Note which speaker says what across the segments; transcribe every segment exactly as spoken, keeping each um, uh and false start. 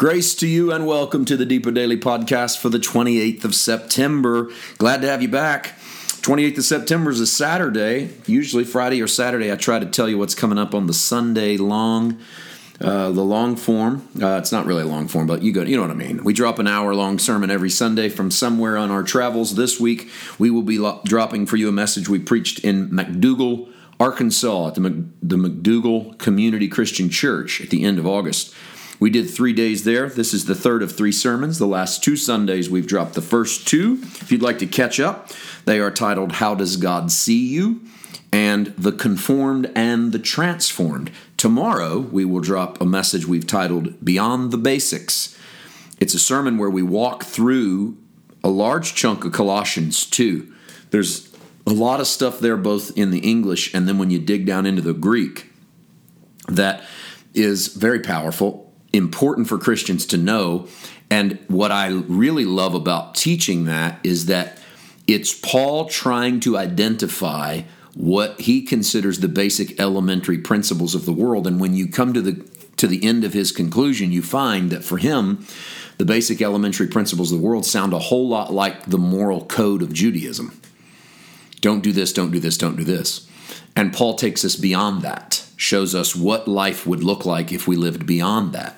Speaker 1: Grace to you and welcome to the Deeper Daily Podcast for the twenty-eighth of September. Glad to have you back. twenty-eighth of September is a Saturday. Usually Friday or Saturday I try to tell you what's coming up on the Sunday long, uh, the long form. Uh, it's not really a long form, but you go, you know what I mean. We drop an hour-long sermon every Sunday from somewhere on our travels. This week we will be lo- dropping for you a message we preached in McDougall, Arkansas at the, Mc- the McDougall Community Christian Church at the end of August. We did three days there. This is the third of three sermons. The last two Sundays, we've dropped the first two. If you'd like to catch up, they are titled, How Does God See You? And The Conformed and the Transformed. Tomorrow, we will drop a message we've titled, Beyond the Basics. It's a sermon where we walk through a large chunk of Colossians two. There's a lot of stuff there, both in the English and then when you dig down into the Greek, that is very powerful. Important for Christians to know. And what I really love about teaching that is that it's Paul trying to identify what he considers the basic elementary principles of the world. And when you come to the to the end of his conclusion, you find that for him, the basic elementary principles of the world sound a whole lot like the moral code of Judaism. Don't do this, don't do this, don't do this. And Paul takes us beyond that, shows us what life would look like if we lived beyond that.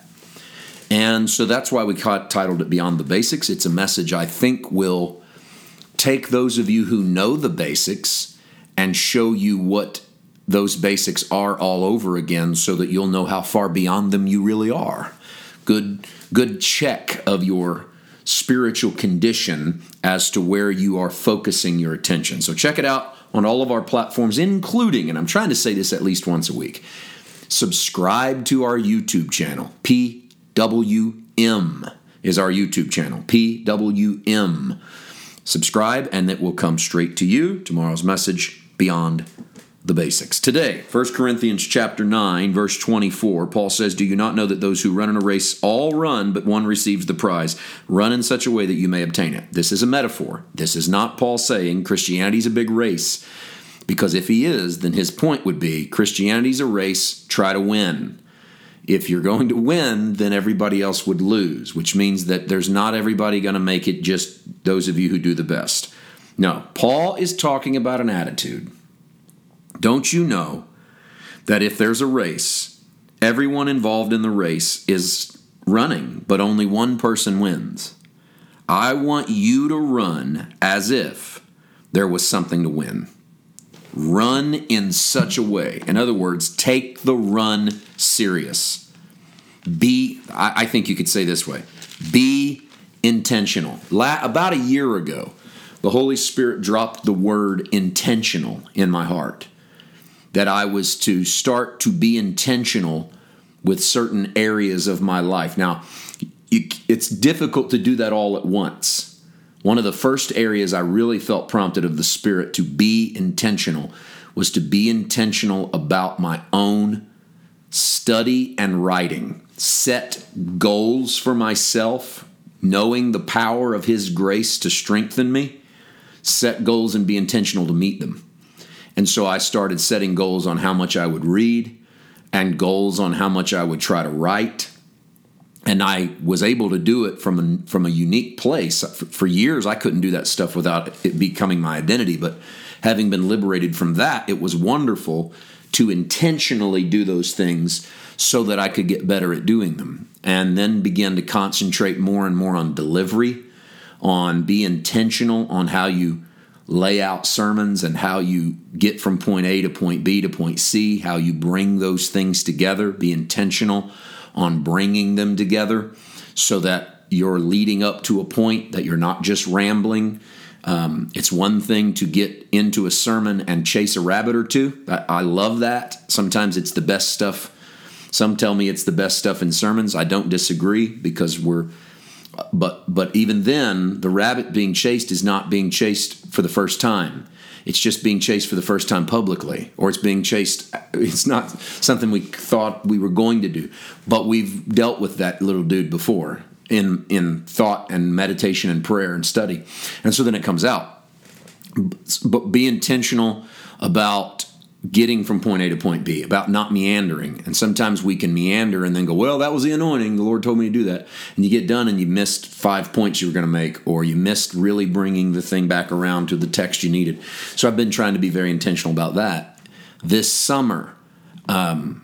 Speaker 1: And so that's why we titled it Beyond the Basics. It's a message I think will take those of you who know the basics and show you what those basics are all over again so that you'll know how far beyond them you really are. Good, good check of your spiritual condition as to where you are focusing your attention. So check it out on all of our platforms, including, and I'm trying to say this at least once a week, subscribe to our YouTube channel. P W M is our YouTube channel. P W M. Subscribe, and it will come straight to you. Tomorrow's message, Beyond the Basics. Today, First Corinthians chapter nine, verse twenty-four, Paul says, Do you not know that those who run in a race all run, but one receives the prize? Run in such a way that you may obtain it. This is a metaphor. This is not Paul saying Christianity's a big race, because if he is, then his point would be Christianity's a race, try to win. If you're going to win, then everybody else would lose, which means that there's not everybody going to make it, just those of you who do the best. No, Paul is talking about an attitude. Don't you know that if there's a race, everyone involved in the race is running, but only one person wins? I want you to run as if there was something to win. Run in such a way. In other words, take the run serious. Be, I, I think you could say this way, be intentional. La, about a year ago, the Holy Spirit dropped the word intentional in my heart. That I was to start to be intentional with certain areas of my life. Now, it's difficult to do that all at once. One of the first areas I really felt prompted of the Spirit to be intentional was to be intentional about my own study and writing. Set goals for myself, knowing the power of His grace to strengthen me. Set goals and be intentional to meet them. And so I started setting goals on how much I would read and goals on how much I would try to write. And I was able to do it from a, from a unique place. For years, I couldn't do that stuff without it becoming my identity. But having been liberated from that, it was wonderful to intentionally do those things so that I could get better at doing them. And then begin to concentrate more and more on delivery, on be intentional on how you lay out sermons and how you get from point A to point B to point C, how you bring those things together. Be intentional on bringing them together so that you're leading up to a point, that you're not just rambling. Um, it's one thing to get into a sermon and chase a rabbit or two. I, I love that. Sometimes it's the best stuff. Some tell me it's the best stuff in sermons. I don't disagree because we're, but but even then, the rabbit being chased is not being chased for the first time. It's just being chased for the first time publicly, or it's being chased. It's not something we thought we were going to do, but we've dealt with that little dude before in, in thought and meditation and prayer and study. And so then it comes out. But be intentional about getting from point A to point B, about not meandering. And sometimes we can meander and then go, well, that was the anointing. The Lord told me to do that. And you get done and you missed five points you were going to make, or you missed really bringing the thing back around to the text you needed. So I've been trying to be very intentional about that. This summer, um,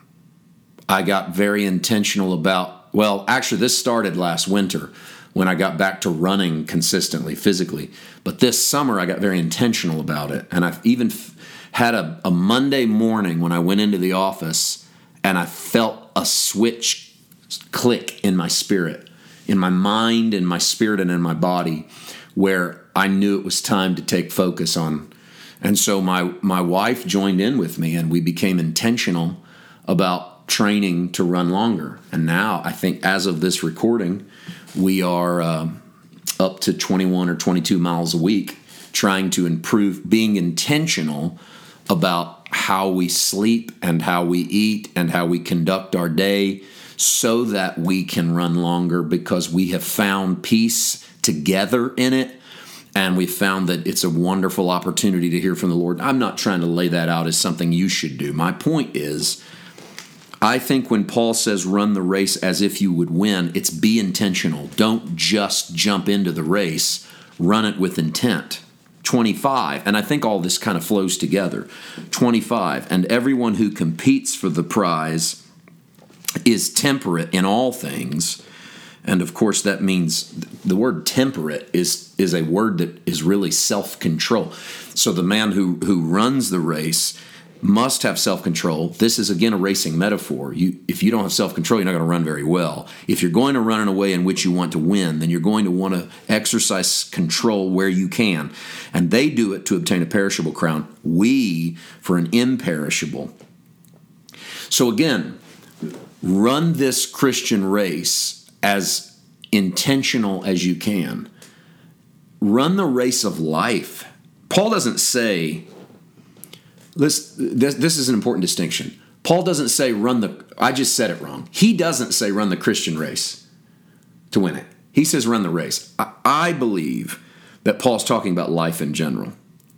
Speaker 1: I got very intentional about, well, actually this started last winter when I got back to running consistently, physically. But this summer I got very intentional about it. And I've even f- had a, a Monday morning when I went into the office and I felt a switch click in my spirit, in my mind, in my spirit, and in my body, where I knew it was time to take focus on. And so my, my wife joined in with me, and we became intentional about training to run longer. And now I think as of this recording, we are uh, up to twenty-one or twenty-two miles a week, trying to improve, being intentional about how we sleep and how we eat and how we conduct our day so that we can run longer, because we have found peace together in it, and we found that it's a wonderful opportunity to hear from the Lord. I'm not trying to lay that out as something you should do. My point is, I think when Paul says run the race as if you would win, it's be intentional. Don't just jump into the race. Run it with intent. twenty-five, and I think all this kind of flows together. twenty-five, and everyone who competes for the prize is temperate in all things. And of course that means the word temperate is, is a word that is really self-control. So the man who, who runs the race must have self-control. This is, again, a racing metaphor. You, if you don't have self-control, you're not going to run very well. If you're going to run in a way in which you want to win, then you're going to want to exercise control where you can. And they do it to obtain a perishable crown. We, for an imperishable. So again, run this Christian race as intentional as you can. Run the race of life. Paul doesn't say... This, this this is an important distinction. Paul doesn't say run the, I just said it wrong. He doesn't say run the Christian race to win it. He says run the race. I, I believe that Paul's talking about life in general.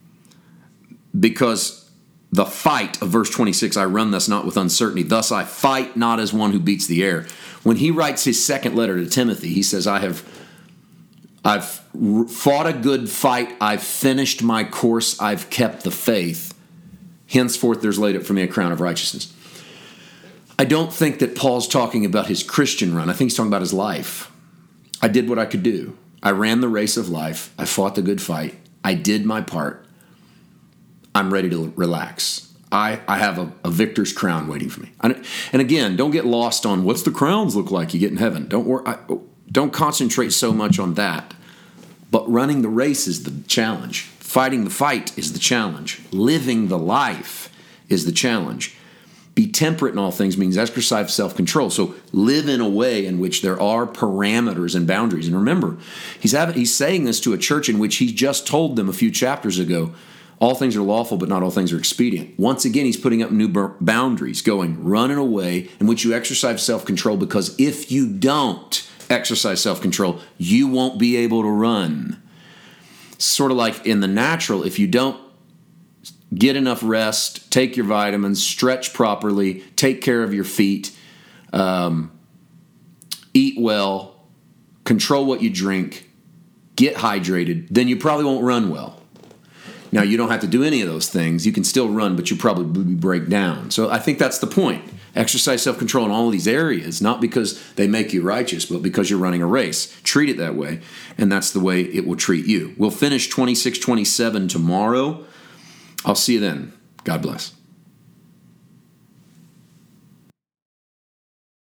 Speaker 1: Because the fight of verse twenty-six, I run thus not with uncertainty, thus I fight not as one who beats the air. When he writes his second letter to Timothy, he says, I have I've fought a good fight, I've finished my course, I've kept the faith. Henceforth, there's laid up for me a crown of righteousness. I don't think that Paul's talking about his Christian run. I think he's talking about his life. I did what I could do. I ran the race of life. I fought the good fight. I did my part. I'm ready to relax. I, I have a, a victor's crown waiting for me. I, and again, don't get lost on what's the crowns look like you get in heaven. Don't worry, I, don't concentrate so much on that. But running the race is the challenge. Fighting the fight is the challenge. Living the life is the challenge. Be temperate in all things means exercise self-control. So live in a way in which there are parameters and boundaries. And remember, he's having, he's saying this to a church in which he just told them a few chapters ago, all things are lawful, but not all things are expedient. Once again, he's putting up new boundaries, going, run in a way in which you exercise self-control, because if you don't exercise self-control, you won't be able to run. Sort of like in the natural, if you don't get enough rest, take your vitamins, stretch properly, take care of your feet, um, eat well, control what you drink, get hydrated, then you probably won't run well. Now, you don't have to do any of those things. You can still run, but you probably break down. So I think that's the point. Exercise self-control in all of these areas, not because they make you righteous, but because you're running a race. Treat it that way, and that's the way it will treat you. We'll finish twenty-six twenty-seven tomorrow. I'll see you then. God bless.